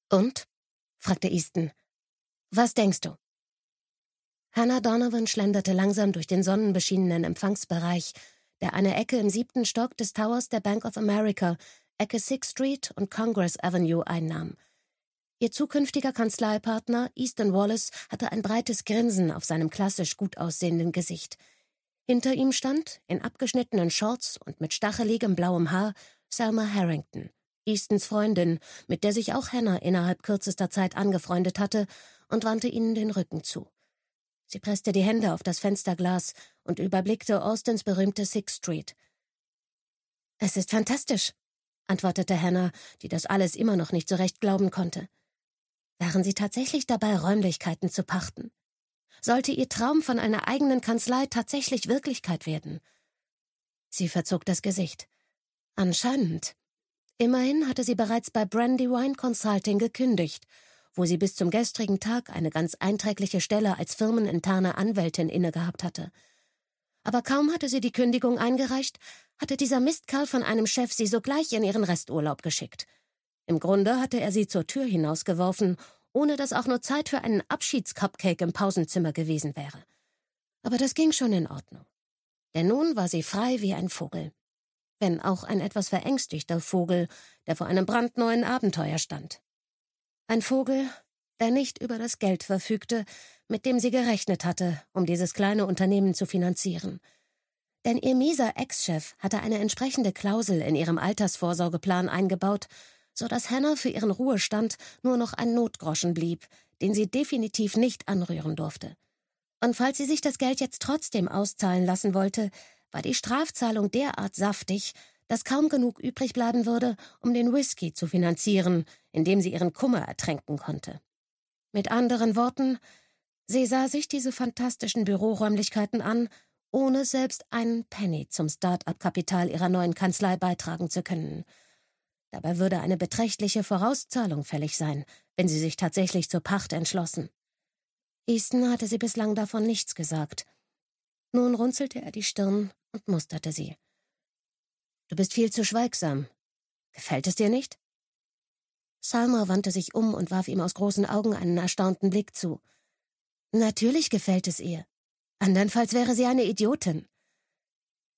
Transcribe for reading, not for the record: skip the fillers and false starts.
Und? Fragte Easton. Was denkst du? Hannah Donovan schlenderte langsam durch den sonnenbeschienenen Empfangsbereich, der eine Ecke im 7. Stock des Towers der Bank of America, Ecke 6th Street und Congress Avenue einnahm. Ihr zukünftiger Kanzleipartner, Easton Wallace, hatte ein breites Grinsen auf seinem klassisch gut aussehenden Gesicht. Hinter ihm stand, in abgeschnittenen Shorts und mit stacheligem blauem Haar, Selma Harrington, Eastons Freundin, mit der sich auch Hannah innerhalb kürzester Zeit angefreundet hatte, und wandte ihnen den Rücken zu. Sie presste die Hände auf das Fensterglas und überblickte Austins berühmte 6th Street. »Es ist fantastisch«, antwortete Hannah, die das alles immer noch nicht so recht glauben konnte. Waren sie tatsächlich dabei, Räumlichkeiten zu pachten? Sollte ihr Traum von einer eigenen Kanzlei tatsächlich Wirklichkeit werden? Sie verzog das Gesicht. Anscheinend. Immerhin hatte sie bereits bei Brandywine Consulting gekündigt, wo sie bis zum gestrigen Tag eine ganz einträgliche Stelle als firmeninterne Anwältin innegehabt hatte. Aber kaum hatte sie die Kündigung eingereicht, hatte dieser Mistkerl von einem Chef sie sogleich in ihren Resturlaub geschickt. Im Grunde hatte er sie zur Tür hinausgeworfen, ohne dass auch nur Zeit für einen Abschiedscupcake im Pausenzimmer gewesen wäre. Aber das ging schon in Ordnung. Denn nun war sie frei wie ein Vogel. Wenn auch ein etwas verängstigter Vogel, der vor einem brandneuen Abenteuer stand. Ein Vogel, der nicht über das Geld verfügte, mit dem sie gerechnet hatte, um dieses kleine Unternehmen zu finanzieren. Denn ihr mieser Ex-Chef hatte eine entsprechende Klausel in ihrem Altersvorsorgeplan eingebaut, so dass Hannah für ihren Ruhestand nur noch ein Notgroschen blieb, den sie definitiv nicht anrühren durfte. Und falls sie sich das Geld jetzt trotzdem auszahlen lassen wollte, war die Strafzahlung derart saftig, dass kaum genug übrig bleiben würde, um den Whisky zu finanzieren, indem sie ihren Kummer ertränken konnte. Mit anderen Worten, sie sah sich diese fantastischen Büroräumlichkeiten an, ohne selbst einen Penny zum Start-up-Kapital ihrer neuen Kanzlei beitragen zu können. Dabei würde eine beträchtliche Vorauszahlung fällig sein, wenn sie sich tatsächlich zur Pacht entschlossen. Easton hatte sie bislang davon nichts gesagt. Nun runzelte er die Stirn und musterte sie. »Du bist viel zu schweigsam. Gefällt es dir nicht?« Salma wandte sich um und warf ihm aus großen Augen einen erstaunten Blick zu. »Natürlich gefällt es ihr. Andernfalls wäre sie eine Idiotin.